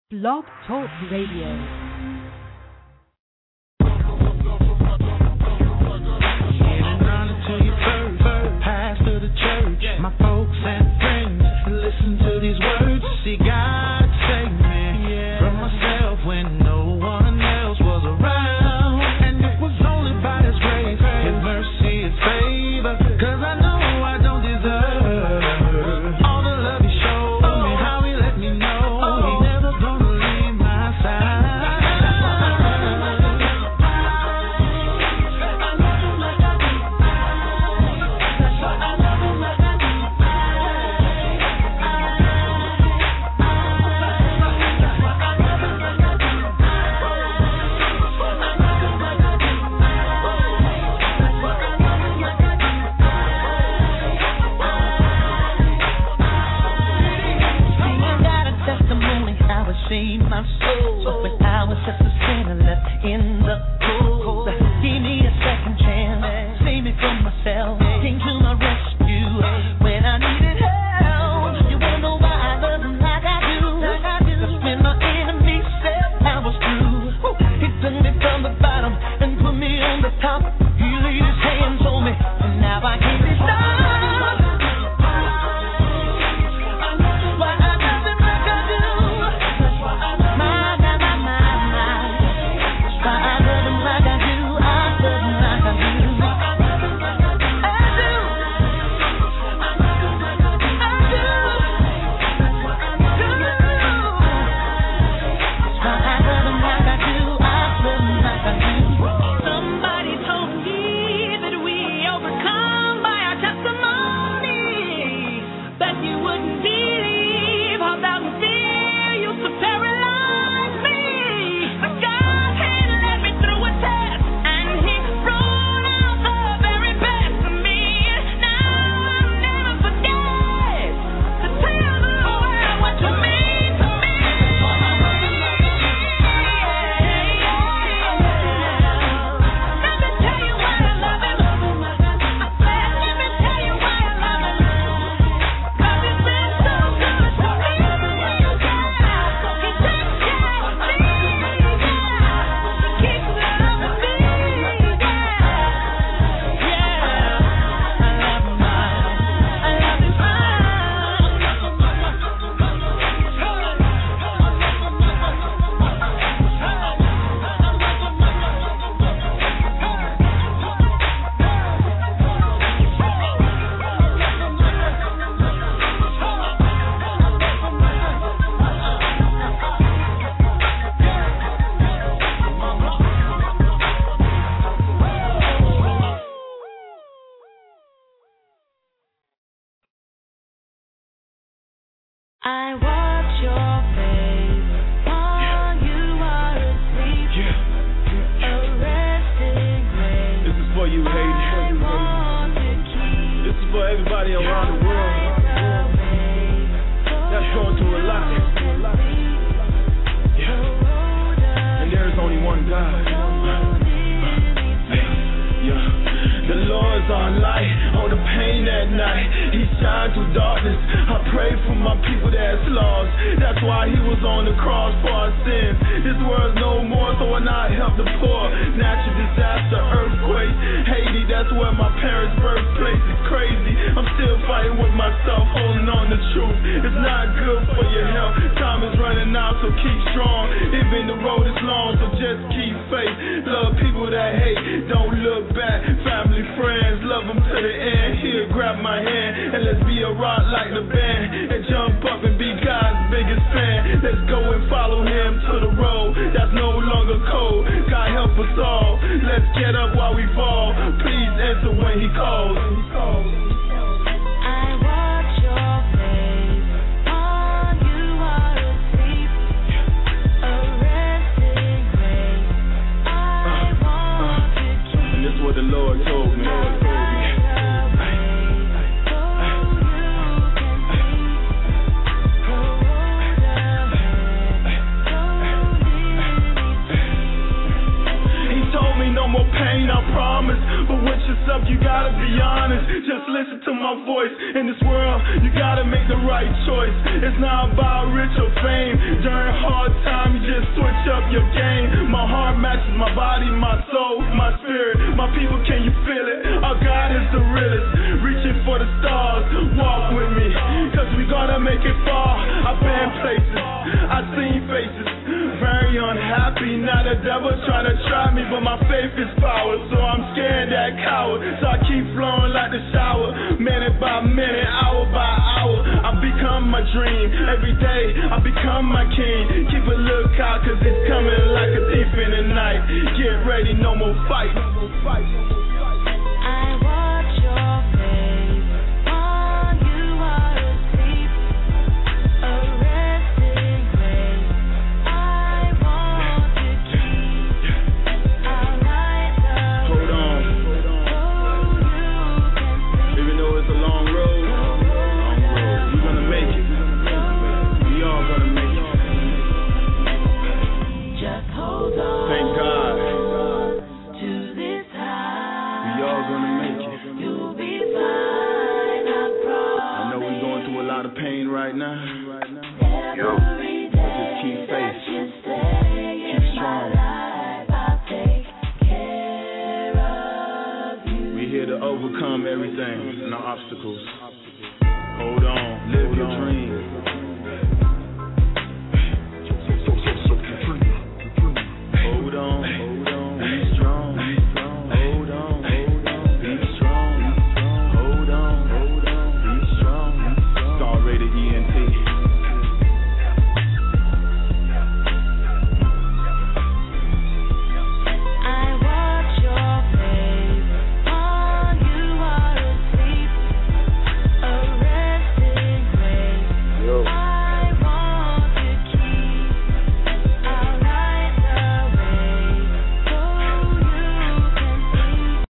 Blog Talk Radio. My folks and friends listen to these words. See God save me from myself when no one else was around. And it was only by His grace, His mercy, His favor. 'Cause I know I don't deserve all the love He showed me, how He let me know He never gonna leave my side. Saved my soul when I was just a sinner left in the cold. Give me a second chance, save me from myself, came to my rescue when I needed help. You wanna know why I love Him like I do? That's when my enemy said I was through. He took me from the bottom and put me on the top. He laid His hands on me, and now I can't be stopped. I watch your face while you are asleep. A resting grace. This is for you, Haiti. This is for everybody around the world that's going through a lot. Yeah. And there is only one God. The Lord's our light on the pain at night. He shines through darkness. I pray for my people that's lost. That's why He was on the cross for our sins. This world's no more, so when I help the poor, natural disaster, earthquake, Haiti, that's where my parents' birthplace is crazy. I'm still fighting with myself, holding on to truth. It's not good for your health. Time is running out, so keep strong. Even the road is long, so just keep faith. Love people that hate, don't look back. Family, friends, love them to the end. Here, grab my hand, and let's be a rock like the band. And jump up and be God's biggest fan. Let's go and follow Him to the road that's no longer cold. God help us all. Let's get up while we fall. Please answer when He calls. I watch your face while you are asleep. A resting grace. I want to keep. And this is what the Lord told me. He told me no more pain, I promise. But with yourself, you gotta be honest. Just listen to my voice. In this world, you gotta make the right choice. It's not about rich or fame. During hard time, you just switch up your game. My heart matches my body, my soul, my spirit. My people, can you feel it? Our God is the realest. Reaching for the stars, walk with me, cause we gonna make it far. I've been places, I've seen faces, very unhappy. Now the devil trying to try me, but my faith is power, so I'm scared that coward. So I keep flowing like the shower, minute by minute, hour by hour. I become my dream, every day I become my king. Keep a lookout, cause it's coming like a thief in the night. Get ready, no more fight. I watch your face while you are asleep, a resting place I want to keep. I'll light the Hold on, so you can sleep. even though it's a long road, we're gonna make it. We all gonna make it. Just hold on. Thank God. To this high. We all gonna make it. You'll be fine, I promise. I know we're going through a lot of pain right now. Every day Just keep faith. you stay Keep in strong. my life, I'll take care of you. We're here to overcome everything and our obstacles. Hold on, live your dream. Hold on, be strong. Hold on, be strong. Hold on, be strong. Star rated ENT. I watch your face while you are asleep, a resting place I want to keep. I'll light the way so you can sleep.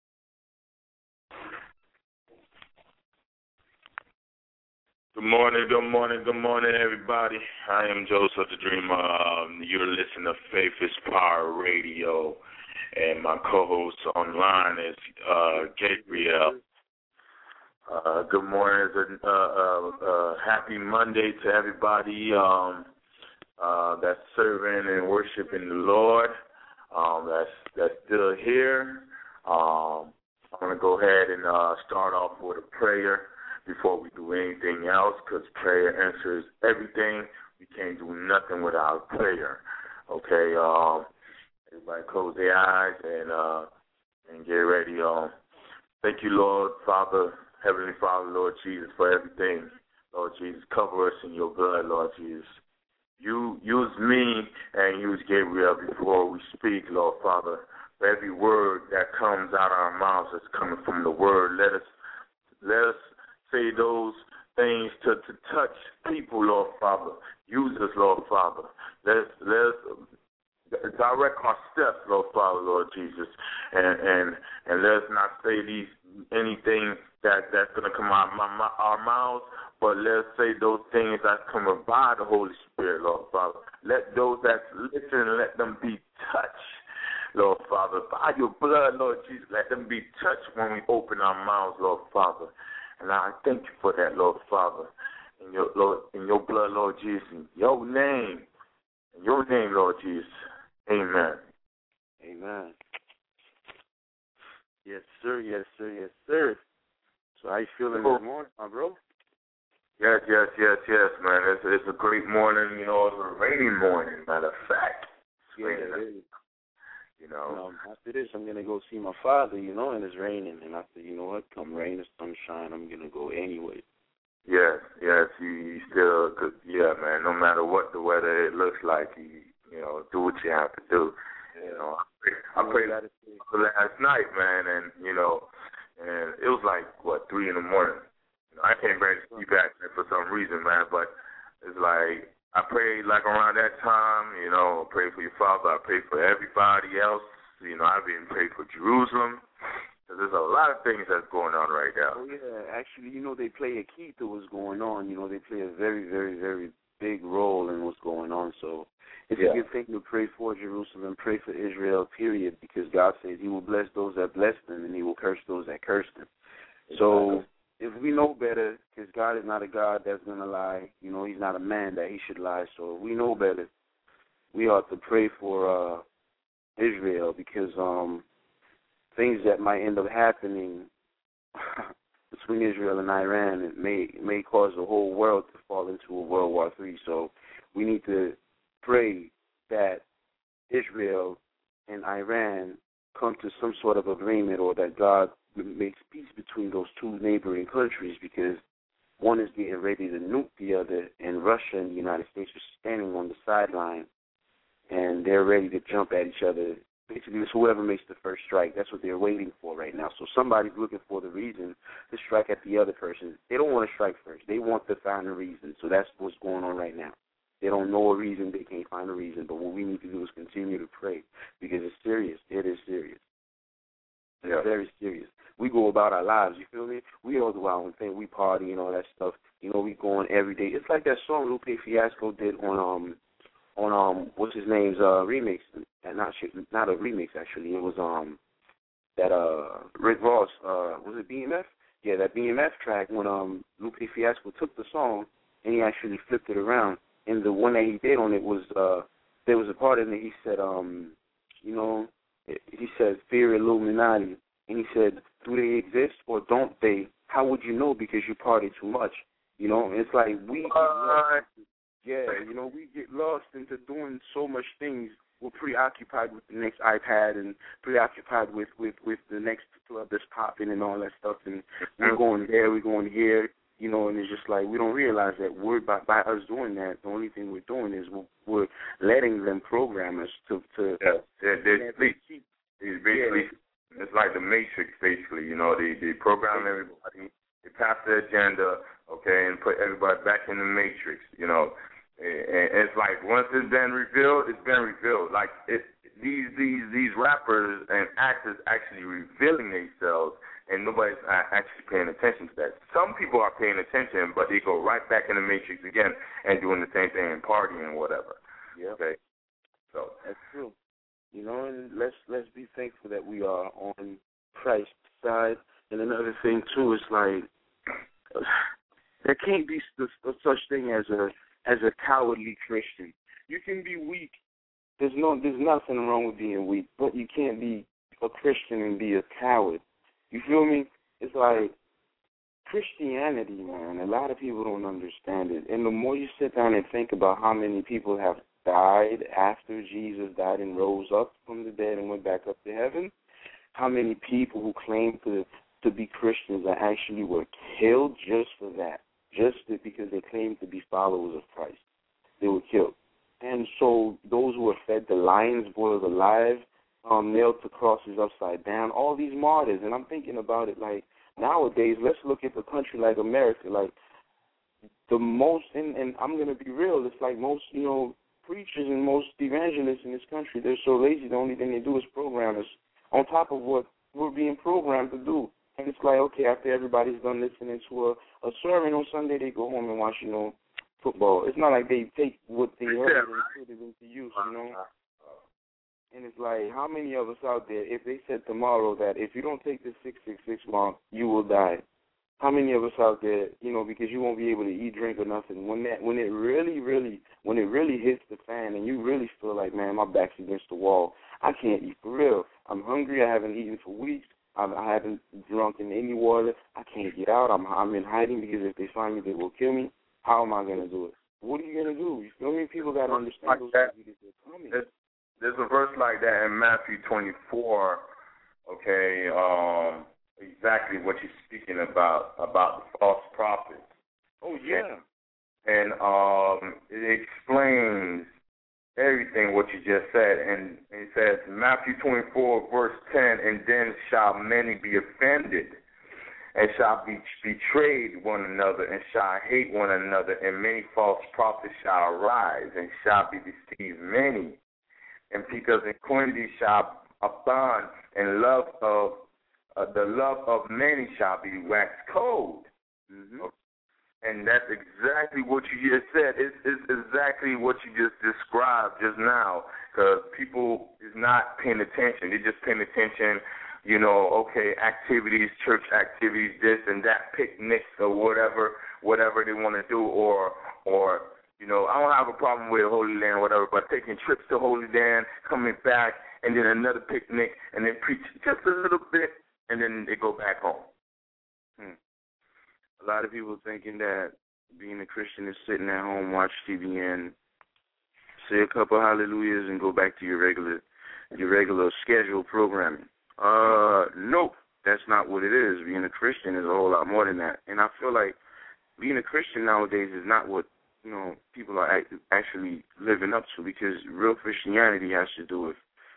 Good morning, everybody. I am Joseph the Dreamer. You're listening to Faith is Power Radio, and my co-host online is Gabriel. Good morning. Happy Monday to everybody that's serving and worshiping the Lord. That's still here. I'm going to go ahead and start off with a prayer before we do anything else, because prayer answers everything. We can't do nothing without prayer. Okay, everybody close their eyes and get ready. Thank you, Lord, Father, Heavenly Father, Lord Jesus, for everything. Lord Jesus, cover us in your blood, Lord Jesus. You use me and use Gabriel before we speak, Lord Father. For every word that comes out of our mouths is coming from the word. Let us say those things to touch people, Lord Father. Use us, Lord Father. Let us direct our steps, Lord Father, Lord Jesus, and let us not say anything that's going to come out of our mouths, but let us say those things that come by the Holy Spirit, Lord Father. Let those that listen, let them be touched, Lord Father, by your blood, Lord Jesus. Let them be touched when we open our mouths, Lord Father. And I thank you for that, Lord Father, in your blood, Lord Jesus, in your name, Lord Jesus. Amen. Amen. Yes, sir. Yes, sir. Yes, sir. So how you feeling this morning, my bro? Yes, man. It's a great morning. It's a rainy morning, matter of fact. It's raining. After this, I'm going to go see my father, and it's raining. And after, come rain or sunshine, I'm going to go anyway. Yes, you still, man, no matter what the weather it looks like, you do what you have to do. Yeah. I prayed last night, man, and it was like, 3 in the morning. I can't barely sleep back for some reason, man, but it's like, I prayed like around that time, I prayed for your father, I prayed for everybody else, I've even prayed for Jerusalem, because there's a lot of things that's going on right now. Oh, yeah, actually, they play a key to what's going on, they play a very, very, very big role in what's going on, so it's a good continue to pray for Jerusalem, pray for Israel, period, because God says he will bless those that bless them and he will curse those that curse them. So if we know better, because God is not a God that's going to lie, you know, he's not a man that he should lie. So if we know better, we ought to pray for Israel, because things that might end up happening between Israel and Iran, it may cause the whole world to fall into a World War III. So we need to pray that Israel and Iran come to some sort of agreement, or that God makes peace between those two neighboring countries, because one is getting ready to nuke the other, and Russia and the United States are standing on the sideline, and they're ready to jump at each other. Basically, it's whoever makes the first strike. That's what they're waiting for right now. So somebody's looking for the reason to strike at the other person. They don't want to strike first. They want to find a reason. So that's what's going on right now. They don't know a reason. They can't find a reason. But what we need to do is continue to pray, because it's serious. It is serious. It's very serious. We go about our lives, you feel me? We all do our own thing. We party and all that stuff. You know, we go on every day. It's like that song Lupe Fiasco did on what's his name's remix, and not a remix actually. It was that Rick Ross, was it BMF? Yeah, that BMF track, when Lupe Fiasco took the song and he actually flipped it around. And the one that he did on it was there was a part in it he said you know, he said fear Illuminati, and he said, do they exist or don't they? How would you know? Because you party too much. You know, it's like we get lost into doing so much things. We're preoccupied with the next iPad and preoccupied with the next club that's popping and all that stuff. And we're going there, we're going here, you know, and it's just like we don't realize that by us doing that, the only thing we're doing is we're letting them program us to it's like the Matrix, basically. You know, they program everybody, they pass the agenda, okay, and put everybody back in the Matrix, you know. And it's like once it's been revealed, it's been revealed. Like these rappers and actors actually revealing themselves, and nobody's actually paying attention to that. Some people are paying attention, but they go right back in the Matrix again and doing the same thing and partying and whatever. Yeah. Okay. So that's true. You know, and let's be thankful that we are on Christ's side. And another thing too is like there can't be such thing as a cowardly Christian. You can be weak. There's nothing wrong with being weak, but you can't be a Christian and be a coward. You feel me? It's like Christianity, man. A lot of people don't understand it. And the more you sit down and think about how many people have died after Jesus died and rose up from the dead and went back up to heaven, how many people who claim to be Christians that actually were killed just for that, just because they claimed to be followers of Christ. They were killed. And so those who were fed the lions, boiled alive, nailed to crosses upside down, all these martyrs. And I'm thinking about it like nowadays, let's look at the country like America. Like the most, and I'm going to be real, it's like most, you know, preachers and most evangelists in this country, they're so lazy, the only thing they do is program us on top of what we're being programmed to do. And it's like, okay, after everybody's done listening to a sermon on Sunday, they go home and watch, you know, football. It's not like they take what they heard and put it into use, you know. And it's like, how many of us out there, if they said tomorrow that if you don't take this 666 mark, you will die, how many of us out there, you know, because you won't be able to eat, drink, or nothing, when it really hits the fan and you really feel like, man, my back's against the wall, I can't eat for real. I'm hungry. I haven't eaten for weeks. I haven't drunk in any water. I can't get out. I'm in hiding because if they find me, they will kill me. How am I going to do it? What are you going to do? You feel me? People got to understand those things because they're coming. There's a verse like that in Matthew 24, okay, exactly what you're speaking about the false prophets. Oh, yeah. And it explains everything what you just said. And it says, Matthew 24, verse 10, and then shall many be offended, and shall be betrayed one another, and shall hate one another, and many false prophets shall arise, and shall be deceived many. And because iniquity shall abound, and the love of many shall be waxed cold. Mm-hmm. And that's exactly what you just said. It's exactly what you just described just now, because people is not paying attention. They're just paying attention, okay, activities, church activities, this and that, picnics or whatever they want to do, or I don't have a problem with Holy Land or whatever, but taking trips to Holy Land, coming back, and then another picnic, and then preach just a little bit, and then they go back home. A lot of people thinking that being a Christian is sitting at home, watch TV, and say a couple hallelujahs and go back to your regular scheduled programming. Nope, that's not what it is. Being a Christian is a whole lot more than that. And I feel like being a Christian nowadays is not what people are actually living up to, because real Christianity has to do with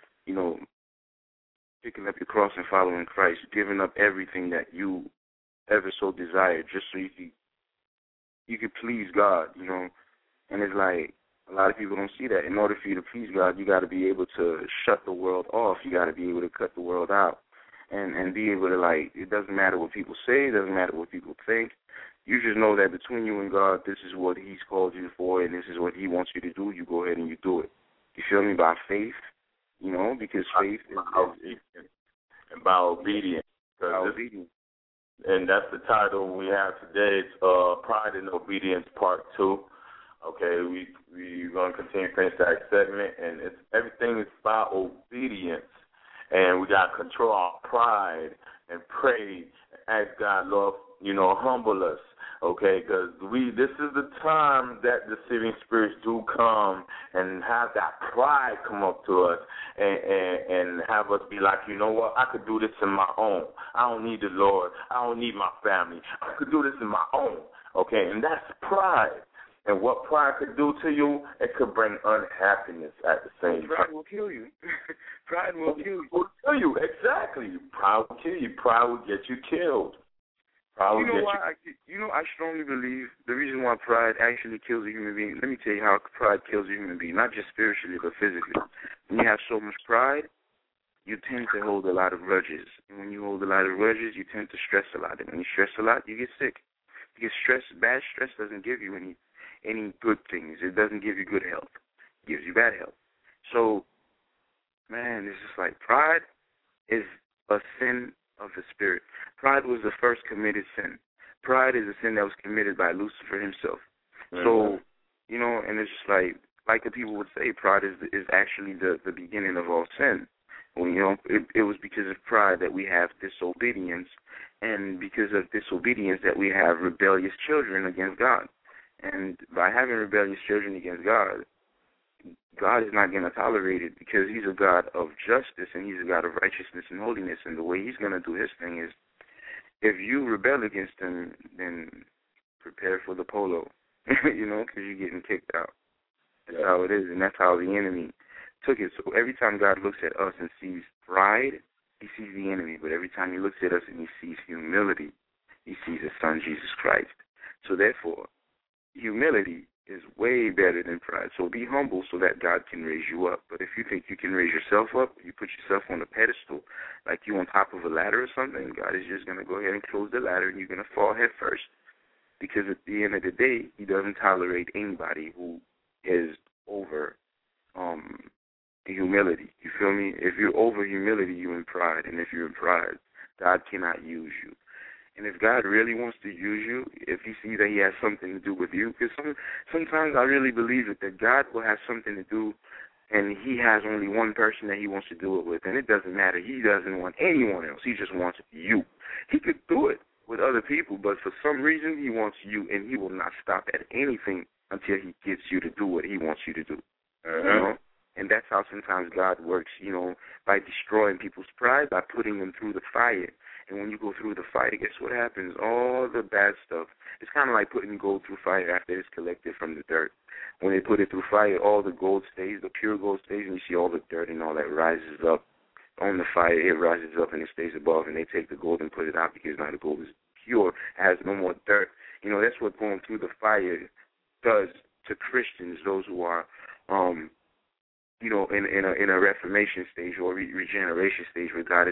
picking up your cross and following Christ, giving up everything that you ever so desired, just so you could please God, And it's like a lot of people don't see that. In order for you to please God, you got to be able to shut the world off. You got to be able to cut the world out, and be able to, it doesn't matter what people say, it doesn't matter what people think. You just know that between you and God, this is what He's called you for, and this is what He wants you to do. You go ahead and you do it. You feel me? By faith, because faith is and by obedience. By obedience. And that's the title we have today. It's Pride and Obedience Part 2. Okay, we're going to continue to finish that segment, and everything is by obedience. And we got to control our pride and pray, ask God, Lord, humble us, okay? Because this is the time that deceiving spirits do come and have that pride come up to us and have us be like, you know what, I could do this in my own. I don't need the Lord. I don't need my family. I could do this in my own, okay? And that's pride. And what pride could do to you, it could bring unhappiness at the same time. Pride will kill you. Pride will kill you. Will kill you, exactly. Pride will kill you. Pride will get you killed. I strongly believe the reason why pride actually kills a human being, let me tell you how pride kills a human being, not just spiritually but physically. When you have so much pride, you tend to hold a lot of grudges. And when you hold a lot of grudges, you tend to stress a lot. And when you stress a lot, you get sick. Because bad stress doesn't give you any good things. It doesn't give you good health. It gives you bad health. So, man, it's just like pride is a sin of the spirit. Pride was the first committed sin. Pride is a sin that was committed by Lucifer himself. Mm-hmm. So, and it's just like the people would say, pride is actually the beginning of all sin. Well, it was because of pride that we have disobedience, and because of disobedience that we have rebellious children against God. And by having rebellious children against God, God is not going to tolerate it, because He's a God of justice and He's a God of righteousness and holiness. And the way He's going to do His thing is, if you rebel against Him, then prepare for the polo, because you're getting kicked out. That's how it is, and that's how the enemy took it. So every time God looks at us and sees pride, He sees the enemy. But every time He looks at us and He sees humility, He sees His Son, Jesus Christ. So therefore, humility is way better than pride. So be humble so that God can raise you up. But if you think you can raise yourself up, you put yourself on a pedestal, like you on top of a ladder or something, God is just going to go ahead and close the ladder, and you're going to fall head first. Because at the end of the day, He doesn't tolerate anybody who is over humility. You feel me? If you're over humility, you're in pride. And if you're in pride, God cannot use you. And if God really wants to use you, if He sees that He has something to do with you, because sometimes I really believe it, that God will have something to do, and He has only one person that He wants to do it with, and it doesn't matter. He doesn't want anyone else. He just wants you. He could do it with other people, but for some reason He wants you, and He will not stop at anything until He gets you to do what He wants you to do. And that's how sometimes God works, by destroying people's pride, by putting them through the fire. And when you go through the fire, guess what happens? All the bad stuff. It's kind of like putting gold through fire after it's collected from the dirt. When they put it through fire, all the gold stays, the pure gold stays, and you see all the dirt and all that rises up on the fire. It rises up and it stays above, and they take the gold and put it out, because now the gold is pure, it has no more dirt. That's what going through the fire does to Christians, those who are, in a reformation stage or regeneration stage, where God is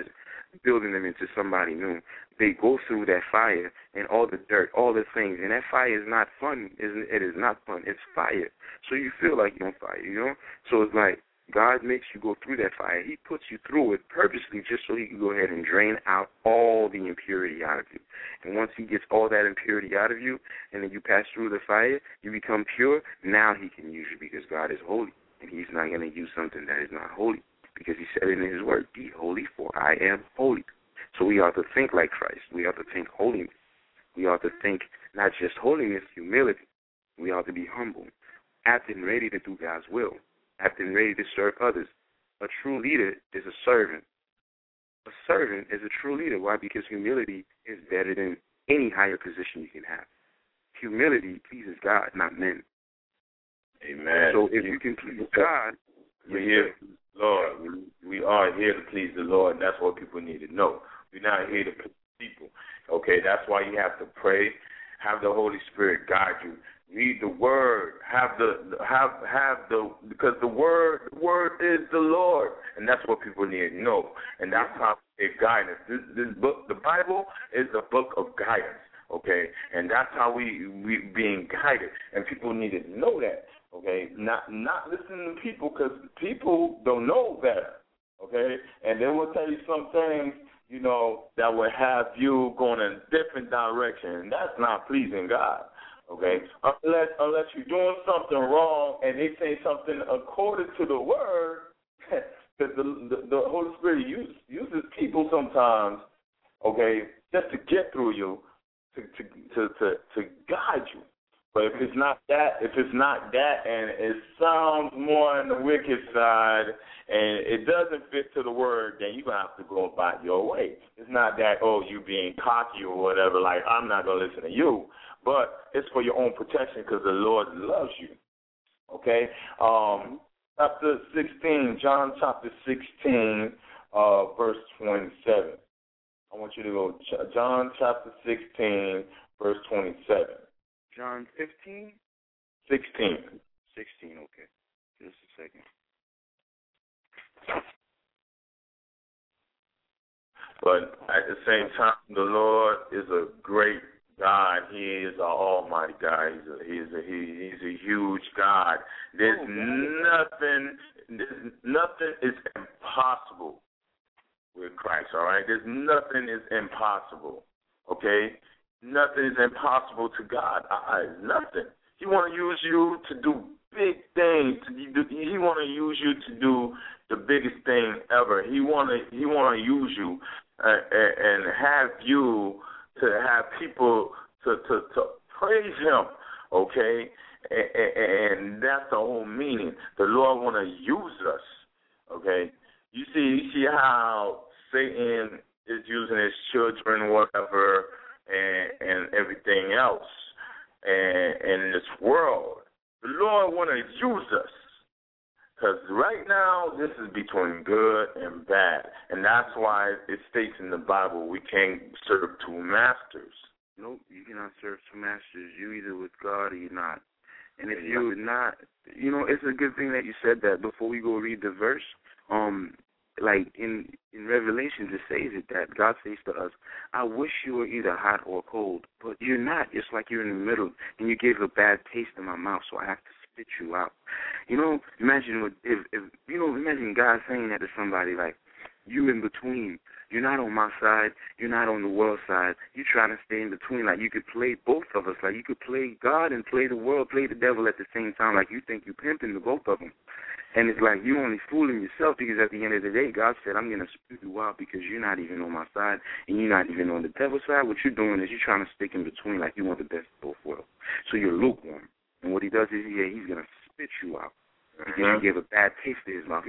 building them into somebody new. They go through that fire and all the dirt, all the things, and that fire is not fun. It is not fun. It's fire. So you feel like you're on fire, you know? So it's like God makes you go through that fire. He puts you through it purposely just so he can go ahead and drain out all the impurity out of you. And once he gets all that impurity out of you and then you pass through the fire, you become pure, now he can use you because God is holy. And he's not going to use something that is not holy because he said it in his word, be holy for I am holy. So we ought to think like Christ. We ought to think holiness. We ought to think not just holiness, humility. We ought to be humble, apt and ready to do God's will, apt and ready to serve others. A true leader is a servant. A servant is a true leader. Why? Because humility is better than any higher position you can have. Humility pleases God, not men. Amen. So if you can please God, we're here, Lord. We are here to please the Lord, and that's what people need to know. We're not here to please people. Okay, that's why you have to pray, have the Holy Spirit guide you. Read the Word, because the Word is the Lord, and that's what people need to know, and that's how it guides us. This book, the Bible, is a book of guidance. Okay, and that's how we being guided, and people need to know that. Okay, not listening to people because people don't know better. Okay, and they will tell you some things, you know, that will have you going in a different direction, and that's not pleasing God. Okay, unless you're doing something wrong and they say something according to the word, because the Holy Spirit uses people sometimes. Okay, just to get through you, to guide you. But if it's not that, and it sounds more on the wicked side, and it doesn't fit to the word, then you're going to have to go about your way. It's not that, you being cocky or whatever, like, I'm not going to listen to you. But it's for your own protection because the Lord loves you. Okay? Chapter 16, John chapter 16, verse 27. I want you to go John chapter 16, verse 27. John 15? 16. 16, okay. Just a second. But at the same time, the Lord is a great God. He is an almighty God. He's a huge God. There's nothing is impossible with Christ, all right? There's nothing is impossible, okay? Nothing is impossible to God. Nothing. He want to use you to do big things. He want to use you to do the biggest thing ever. He want to use you and have you to have people to praise him, okay? And that's the whole meaning. The Lord want to use us, okay? You see how Satan is using his children, whatever, and everything else, and in this world. The Lord want to use us, because right now this is between good and bad, and that's why it states in the Bible we can't serve two masters. Nope, you cannot serve two masters. You're either with God or you're not. And if you're not, it's a good thing that you said that. Before we go read the verse, like in Revelation, it says it that God says to us, I wish you were either hot or cold, but you're not. It's like you're in the middle, and you gave a bad taste in my mouth, so I have to spit you out. Imagine imagine God saying that to somebody, like, you in between. You're not on my side. You're not on the world side. You're trying to stay in between. Like, you could play both of us. Like, you could play God and play the world, play the devil at the same time. Like, you think you're pimping the both of them. And it's like you're only fooling yourself, because at the end of the day, God said, I'm going to spit you out because you're not even on my side and you're not even on the devil's side. What you're doing is you're trying to stick in between, like you want the best of both worlds. So you're lukewarm. And what he does is, he's going to spit you out because you gave a bad taste to his mouth.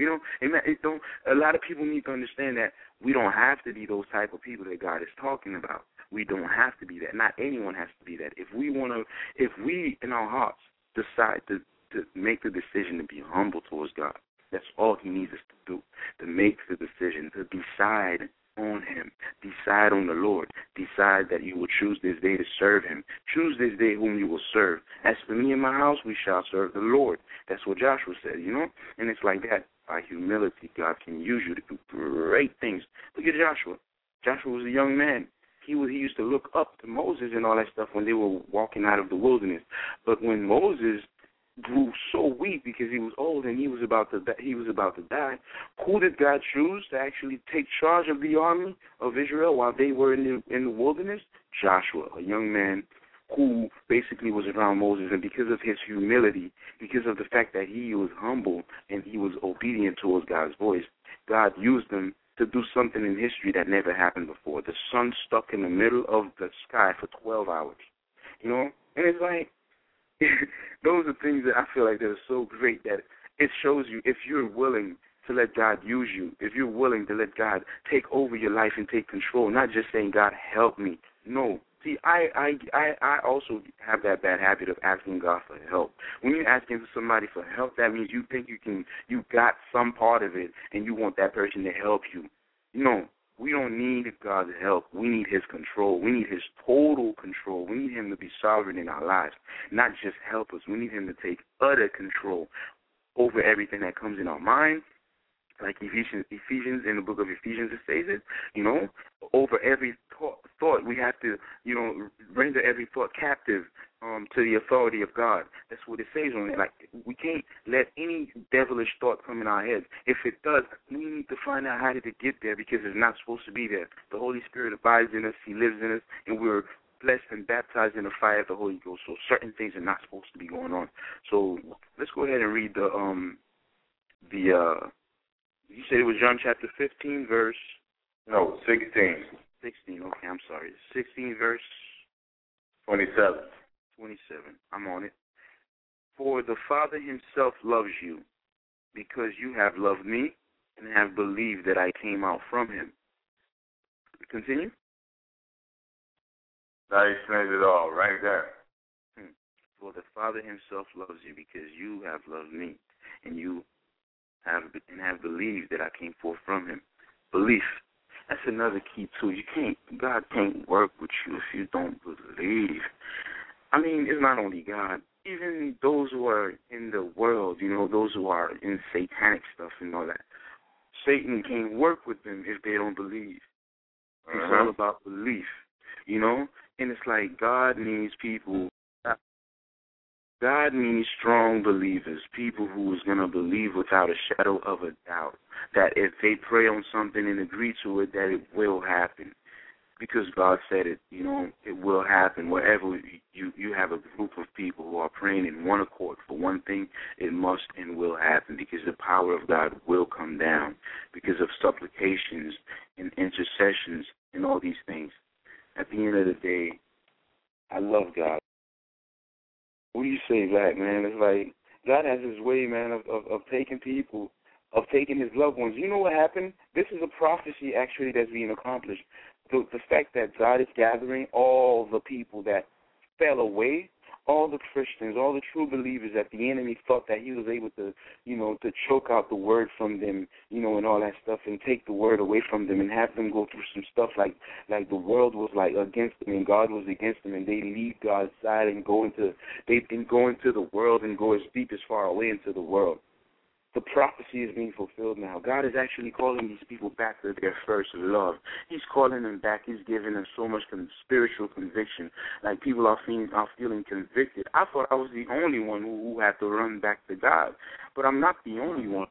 A lot of people need to understand that we don't have to be those type of people that God is talking about. We don't have to be that. Not anyone has to be that. If we in our hearts decide to make the decision to be humble towards God, that's all he needs us to do, to make the decision, to decide on him, decide on the Lord, decide that you will choose this day to serve him, choose this day whom you will serve. As for me and my house, we shall serve the Lord. That's what Joshua said, and it's like that. By humility, God can use you to do great things. Look at Joshua. Joshua was a young man. He used to look up to Moses and all that stuff when they were walking out of the wilderness. But when Moses grew so weak because he was old and he was about to die, who did God choose to actually take charge of the army of Israel while they were in the wilderness? Joshua, a young man who basically was around Moses, and because of his humility, because of the fact that he was humble and he was obedient towards God's voice, God used him to do something in history that never happened before. The sun stuck in the middle of the sky for 12 hours, and it's like, those are things that I feel like they're so great that it shows you if you're willing to let God use you, if you're willing to let God take over your life and take control, not just saying, God, help me. No. See, I also have that bad habit of asking God for help. When you're asking somebody for help, that means you think you got some part of it and you want that person to help you. No, we don't need God's help. We need his control. We need his total control. We need him to be sovereign in our lives, not just help us. We need him to take utter control over everything that comes in our mind. Like Ephesians, in the book of Ephesians, it says it, over every thought we have to, render every thought captive to the authority of God. That's what it says on it. Like, we can't let any devilish thought come in our heads. If it does, we need to find out how to get there because it's not supposed to be there. The Holy Spirit abides in us. He lives in us, and we're blessed and baptized in the fire of the Holy Ghost. So certain things are not supposed to be going on. So let's go ahead and read you said it was John chapter 15, verse... No, 16. 16, okay, I'm sorry. 16, verse... 27. 27, I'm on it. For the Father himself loves you, because you have loved me and have believed that I came out from him. Continue. That explains it all, right there. For the Father himself loves you, because you have loved me, and you have believed that I came forth from him. Belief. That's another key too. God can't work with you if you don't believe. I mean, it's not only God. Even those who are in the world, those who are in satanic stuff and all that, Satan can't work with them if they don't believe. It's all about belief, and it's like God needs people. God needs strong believers, people who is going to believe without a shadow of a doubt that if they pray on something and agree to it, that it will happen. Because God said it, it will happen. Wherever you have a group of people who are praying in one accord for one thing, it must and will happen because the power of God will come down because of supplications and intercessions and all these things. At the end of the day, I love God. What do you say, Black, man? It's like God has his way, man, of taking people, of taking his loved ones. You know what happened? This is a prophecy, actually, that's being accomplished. The fact that God is gathering all the people that fell away, all the Christians, all the true believers that the enemy thought that he was able to, to choke out the word from them, and all that stuff and take the word away from them and have them go through some stuff like the world was like against them and God was against them and they leave God's side and go into the world and go as deep as far away into the world. The prophecy is being fulfilled now. God is actually calling these people back to their first love. He's calling them back. He's giving them so much spiritual conviction. Like people are feeling convicted. I thought I was the only one who had to run back to God, but I'm not the only one.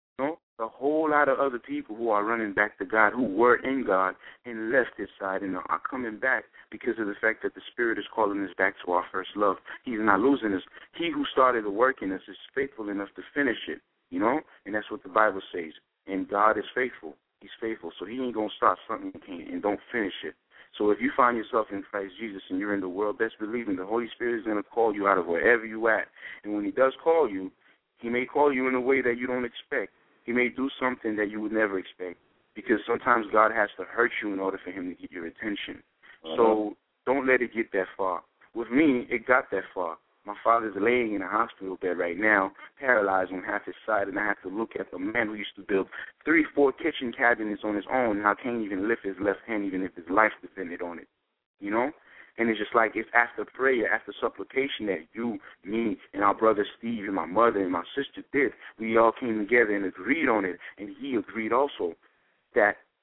A whole lot of other people who are running back to God, who were in God and left his side and are coming back because of the fact that the Spirit is calling us back to our first love. He's not losing us. He who started the work in us is faithful enough to finish it. And that's what the Bible says. And God is faithful. He's faithful. So he ain't going to start something and don't finish it. So if you find yourself in Christ Jesus and you're in the world, best believing the Holy Spirit is going to call you out of wherever you at. And when he does call you, he may call you in a way that you don't expect. He may do something that you would never expect because sometimes God has to hurt you in order for him to get your attention. So don't let it get that far. With me, it got that far. My father's laying in a hospital bed right now, paralyzed on half his side, and I have to look at the man who used to build 3-4 kitchen cabinets on his own, and I can't even lift his left hand even if his life depended on it, And it's just like it's after prayer, after supplication that you, me, and our brother Steve and my mother and my sister did. We all came together and agreed on it, and he agreed also that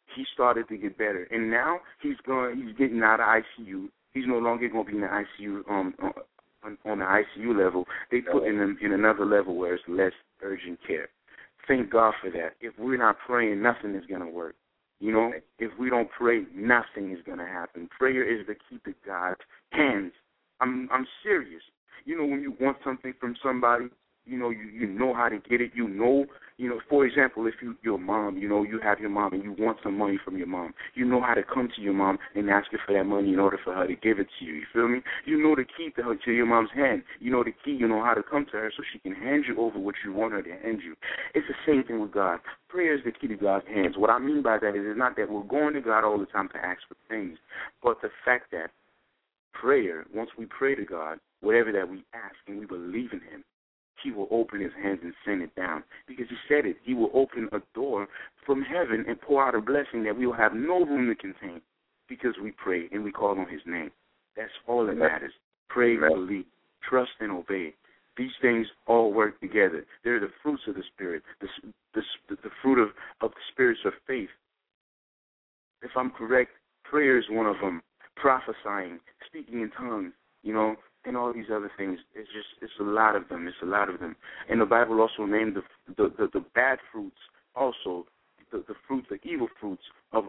he started to get better, and now he's getting out of ICU. He's no longer going to be in the ICU on the ICU level. They put him in another level where it's less urgent care. Thank God for that. If we're not praying, nothing is going to work. You know, if we don't pray, nothing is going to happen. Prayer is the key to God's hands. I'm serious. You know, when you want something from somebody, you know how to get it. You know, for example, if your mom, you have your mom and you want some money from your mom, you know how to come to your mom and ask her for that money in order for her to give it to you. You feel me? You know the key to your mom's hand. You know the key. You know how to come to her so she can hand you over what you want her to hand you. It's the same thing with God. Prayer is the key to God's hands. What I mean by that is it's not that we're going to God all the time to ask for things, but the fact that prayer, once we pray to God, whatever that we ask and we believe in Him, He will open His hands and send it down. Because He said it. He will open a door from heaven and pour out a blessing that we will have no room to contain because we pray and we call on His name. That's all that matters. Pray, believe, trust, and obey. These things all work together. They're the fruits of the Spirit, the fruit of the spirits of faith. If I'm correct, prayer is one of them. Prophesying, speaking in tongues, and all these other things. It's a lot of them. It's a lot of them. And the Bible also named the bad fruits, also the fruits, the evil fruits of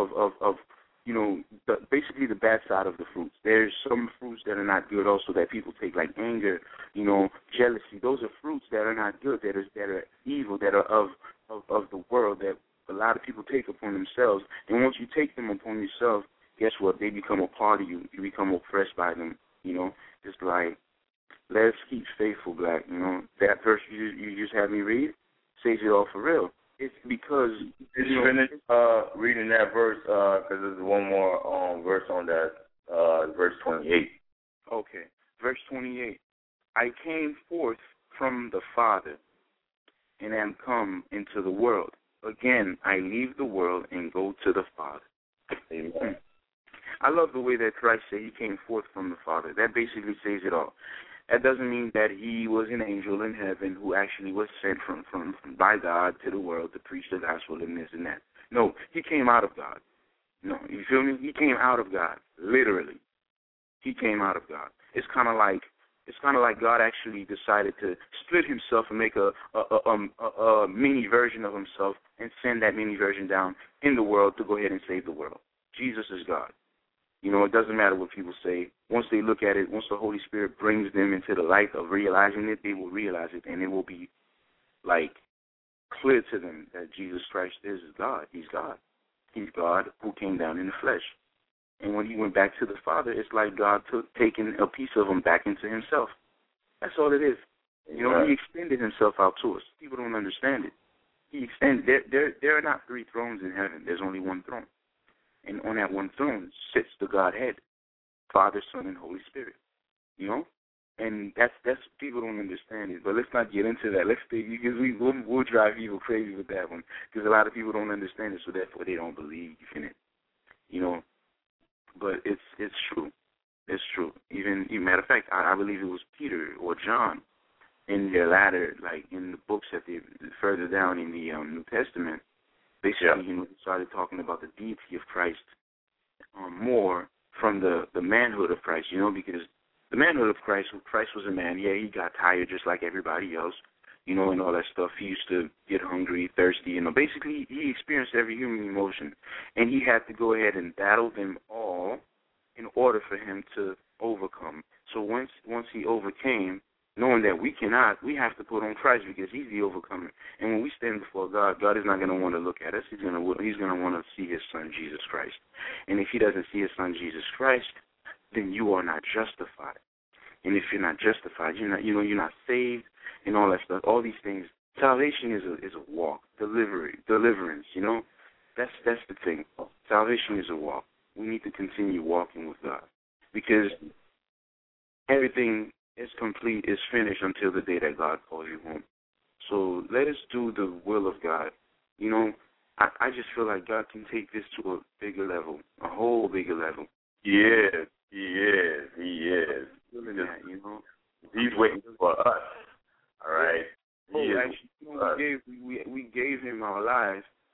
basically the bad side of the fruits. There's some fruits that are not good also that people take, like anger, jealousy. Those are fruits that are not good, that are evil, that are of the world, that a lot of people take upon themselves. And once you take them upon yourself, guess what? They become a part of you. You become oppressed by them, Just like, let's keep faithful, Black. That verse you just had me read says it all for real. It's because... Did you finish reading that verse? Because there's one more verse on that, verse 28. Okay. Verse 28. I came forth from the Father and am come into the world. Again, I leave the world and go to the Father. Amen. I love the way that Christ said He came forth from the Father. That basically says it all. That doesn't mean that He was an angel in heaven who actually was sent from by God to the world to preach the gospel and this and that. No, He came out of God. No, you feel me? He came out of God, literally. He came out of God. It's kind of like God actually decided to split Himself and make a mini version of Himself and send that mini version down in the world to go ahead and save the world. Jesus is God. It doesn't matter what people say. Once they look at it, once the Holy Spirit brings them into the light of realizing it, they will realize it, and it will be, clear to them that Jesus Christ is God. He's God. He's God who came down in the flesh. And when He went back to the Father, it's like God taking a piece of Him back into Himself. That's all it is. He extended Himself out to us. People don't understand it. He extended. There are not 3 thrones in heaven. There's only one throne. And on that one throne sits the Godhead, Father, Son, and Holy Spirit. And that's people don't understand it. But let's not get into that. Let's stay, because we'll drive people crazy with that one. Because a lot of people don't understand it, so therefore they don't believe in it. But it's true. It's true. Even matter of fact, I believe it was Peter or John in their latter, in the books that they further down in the New Testament. Basically, they started talking about the deity of Christ more from the manhood of Christ, because the manhood of Christ was a man. Yeah, he got tired just like everybody else, and all that stuff. He used to get hungry, thirsty, basically he experienced every human emotion, and he had to go ahead and battle them all in order for him to overcome. So once he overcame, knowing that we cannot, we have to put on Christ because He's the overcomer. And when we stand before God, God is not going to want to look at us. He's going to want to see His Son, Jesus Christ. And if He doesn't see His Son, Jesus Christ, then you are not justified. And if you're not justified, you're not saved and all that stuff. All these things. Salvation is a walk, deliverance. That's the thing. Salvation is a walk. We need to continue walking with God because everything is complete, is finished until the day that God calls you home. So let us do the will of God. I just feel like God can take this to a bigger level, a whole bigger level. Yeah, He is. He is. He's waiting for us. All right. We gave Him our lives.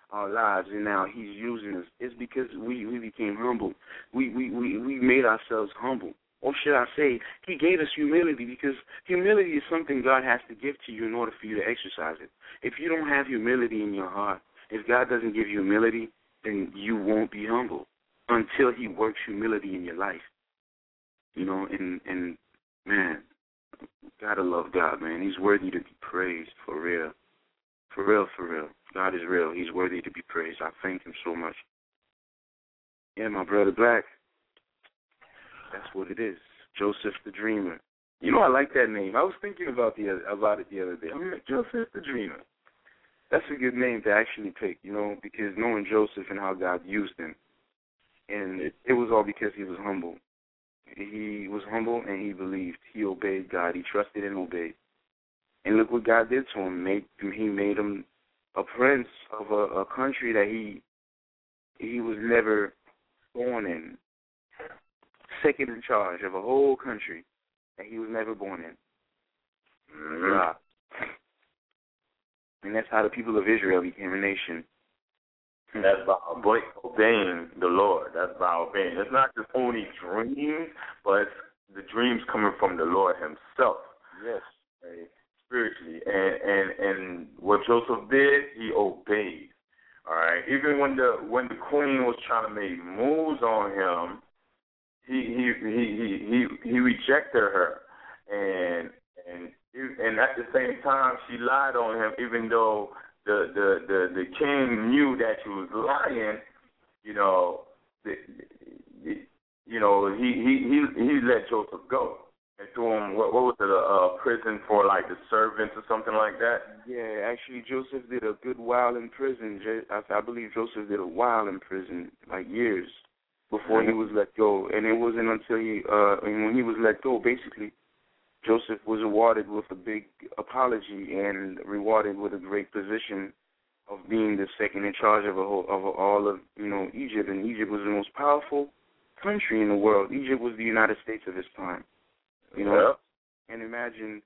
our lives, and now He's using us. It's because we became humble. We made ourselves humble. Or should I say, He gave us humility, because humility is something God has to give to you in order for you to exercise it. If you don't have humility in your heart, if God doesn't give you humility, then you won't be humble until He works humility in your life. You know, and man, gotta love God, man. He's worthy to be praised, for real. For real, for real. God is real. He's worthy to be praised. I thank Him so much. Yeah, my brother Black. That's what it is. Joseph the Dreamer. You know, I like that name. I was thinking about it the other day. I'm like, Joseph the Dreamer. That's a good name to actually pick, you know, because knowing Joseph and how God used him. And it was all because he was humble. He was humble and he believed. He obeyed God. He trusted and obeyed. And look what God did to him. He made him a prince of a country that he was never born in. Second in charge of a whole country that he was never born in. God. And that's how the people of Israel became a nation. That's by obeying the Lord. That's by obeying. It's not just only dreams, but it's the dreams coming from the Lord Himself. Yes. Right? Spiritually. And what Joseph did, he obeyed. All right. Even when the queen was trying to make moves on him, he rejected her, and at the same time she lied on him, even though the king knew that she was lying. You know, he let Joseph go and threw him what was it, prison for like the servants or something like that. Yeah, actually Joseph did a good while in prison. I believe Joseph did a while in prison, like years, before he was let go. And it wasn't until when he was let go, basically, Joseph was awarded with a big apology and rewarded with a great position of being the second in charge of all of Egypt. And Egypt was the most powerful country in the world. Egypt was the United States of its time. You know, yeah. And imagine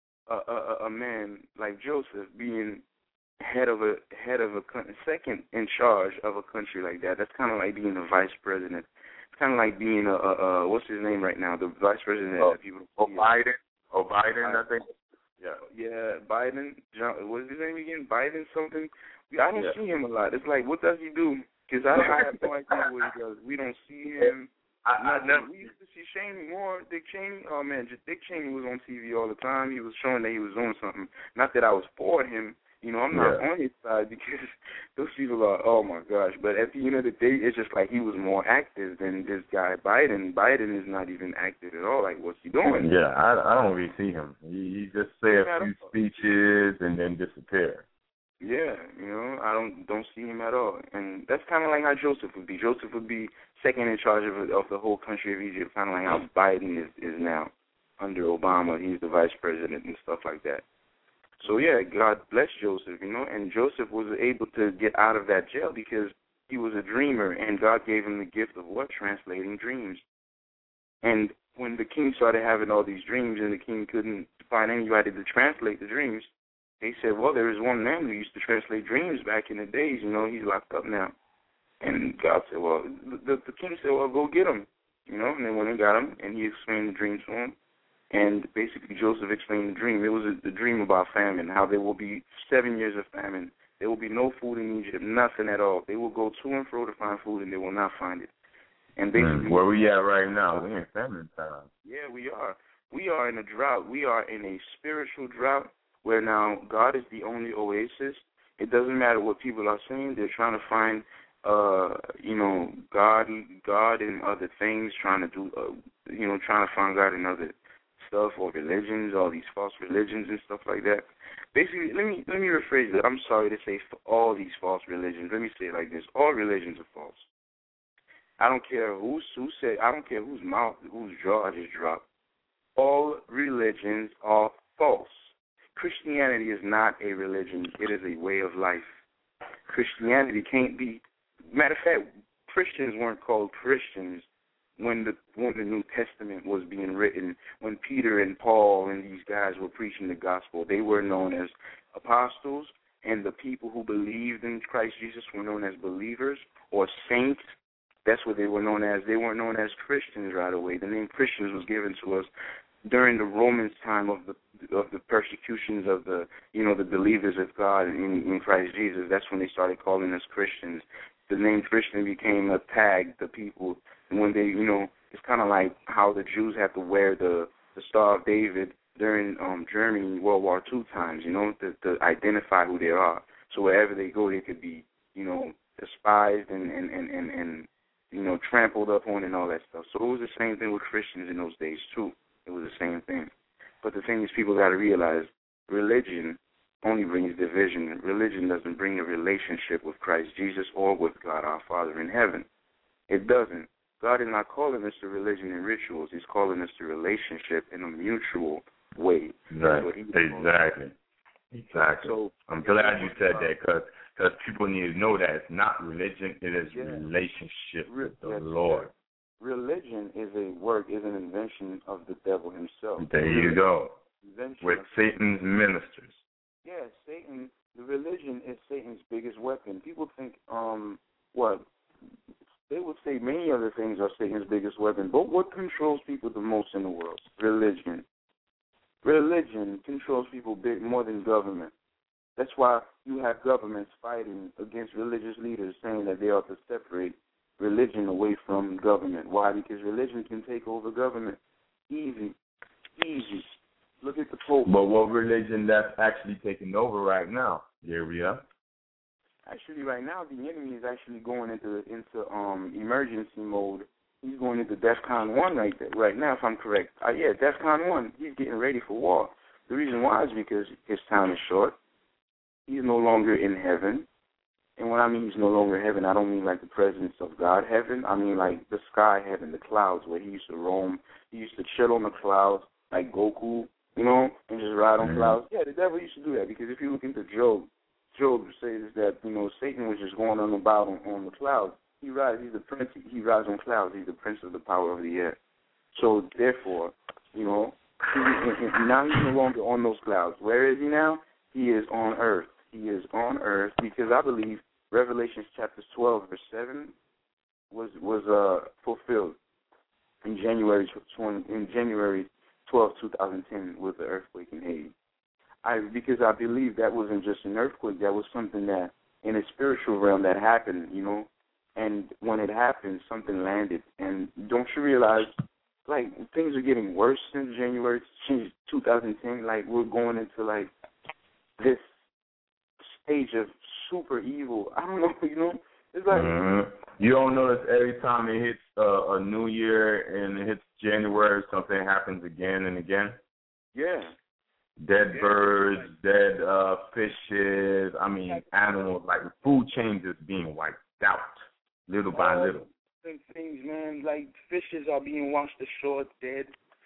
a man like Joseph being head of a second in charge of a country like that. That's kind of like being a vice president. It's kind of like being what's his name right now, the vice president that people. Biden, I think. Yeah, Biden. What's his name again? Biden something. I don't see him a lot. It's like, what does he do? Because I have no idea what he does. We don't see him. We used to see Cheney more. Dick Cheney. Oh man, Dick Cheney was on TV all the time. He was showing that he was doing something. Not that I was for him. You know, I'm not on his side because those people are, oh my gosh. But at the end of the day, it's just like he was more active than this guy Biden. Biden is not even active at all. Like, what's he doing? Yeah, I don't really see him. He just say a few speeches and then disappear. Yeah, I don't see him at all. And that's kind of like how Joseph would be. Joseph would be second in charge of the whole country of Egypt, kind of like how Biden is now under Obama. He's the vice president and stuff like that. So, yeah, God bless Joseph, and Joseph was able to get out of that jail because he was a dreamer, and God gave him the gift of what? Translating dreams. And when the king started having all these dreams and the king couldn't find anybody to translate the dreams, they said, well, there is one man who used to translate dreams back in the days. He's locked up now. And God said, well, the king said, well, go get him. And they went and got him, and he explained the dreams to him. And basically Joseph explained the dream. It was a dream about famine, how there will be 7 years of famine. There will be no food in Egypt, nothing at all. They will go to and fro to find food, and they will not find it. And basically, where we at right now? We're in famine time. Yeah, we are. We are in a drought. We are in a spiritual drought where now God is the only oasis. It doesn't matter what people are saying. They're trying to find, God in other things, trying to find God in other stuff or religions, all these false religions and stuff like that. Basically, let me rephrase it. I'm sorry to say all these false religions. Let me say it like this: all religions are false. I don't care who said. I don't care whose jaw just dropped. All religions are false. Christianity is not a religion. It is a way of life. Christianity can't be. Matter of fact, Christians weren't called Christians when the New Testament was being written, when Peter and Paul and these guys were preaching the gospel. They were known as apostles, and the people who believed in Christ Jesus were known as believers or saints. That's what they were known as. They weren't known as Christians right away. The name Christians was given to us during the Romans time of the persecutions of the believers of God in Christ Jesus. That's when they started calling us Christians. The name Christian became a tag to people when they, it's kind of like how the Jews had to wear the Star of David during Germany World War II times, to identify who they are. So wherever they go, they could be, despised and trampled upon and all that stuff. So it was the same thing with Christians in those days too. It was the same thing. But the thing is, people got to realize religion only brings division. Religion doesn't bring a relationship with Christ Jesus or with God our Father in heaven. It doesn't. God is not calling us to religion and rituals. He's calling us to relationship in a mutual way. Exactly. So I'm glad you said that because people need to know that it's not religion. It is relationship with the Lord. Religion is an invention of the devil himself. There you go. With Satan's ministers. Yeah, Satan. The religion is Satan's biggest weapon. People think, they would say many other things are Satan's biggest weapon, but what controls people the most in the world? Religion. Religion controls people more than government. That's why you have governments fighting against religious leaders saying that they ought to separate religion away from government. Why? Because religion can take over government. Easy. Look at the Pope. But what religion that's actually taking over right now? Here we are. Actually, right now, the enemy is actually going into emergency mode. He's going into DEFCON 1 right now, if I'm correct. DEFCON 1. He's getting ready for war. The reason why is because his time is short. He's no longer in heaven. And when I mean he's no longer in heaven, I don't mean like the presence of God heaven. I mean like the sky heaven, the clouds where he used to roam. He used to chill on the clouds like Goku, and just ride on clouds. Yeah, the devil used to do that because if you look into Job says that, Satan was just going on about on the clouds. He's the prince, he rides on clouds. He's the prince of the power of the air. So therefore, now he's no longer on those clouds. Where is he now? He is on earth. He is on earth because I believe Revelation chapter 12, verse 7 was fulfilled in January 12, 2010 with the earthquake in Haiti. Because I believe that wasn't just an earthquake, that was something that in a spiritual realm that happened, and when it happened, something landed. And don't you realize, like, things are getting worse since January 2010? Like, we're going into, this stage of super evil. I don't know, It's like... You don't notice every time it hits a new year and it hits January, something happens again and again? Yeah. Dead birds, dead fishes, animals, like the food chain is being wiped out little by little. Things, man, like fishes are being washed ashore dead.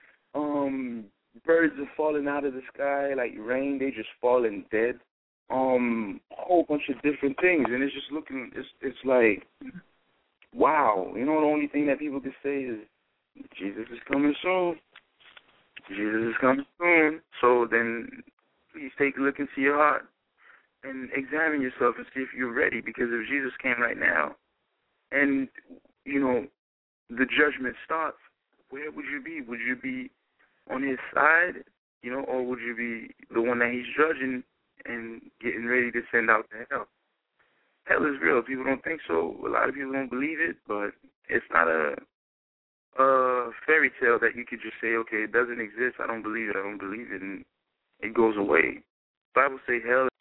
Birds are falling out of the sky like rain, they just falling dead. A whole bunch of different things, and it's just it's like, wow. The only thing that people can say is, Jesus is coming soon. Jesus is coming soon. So then please take a look into your heart and examine yourself and see if you're ready, because if Jesus came right now and, the judgment starts, where would you be? Would you be on his side, or would you be the one that he's judging and getting ready to send out to hell? Hell is real. People don't think so. A lot of people don't believe it, but it's not a fairy tale that you could just say, okay, it doesn't exist, I don't believe it, and it goes away. The Bible says hell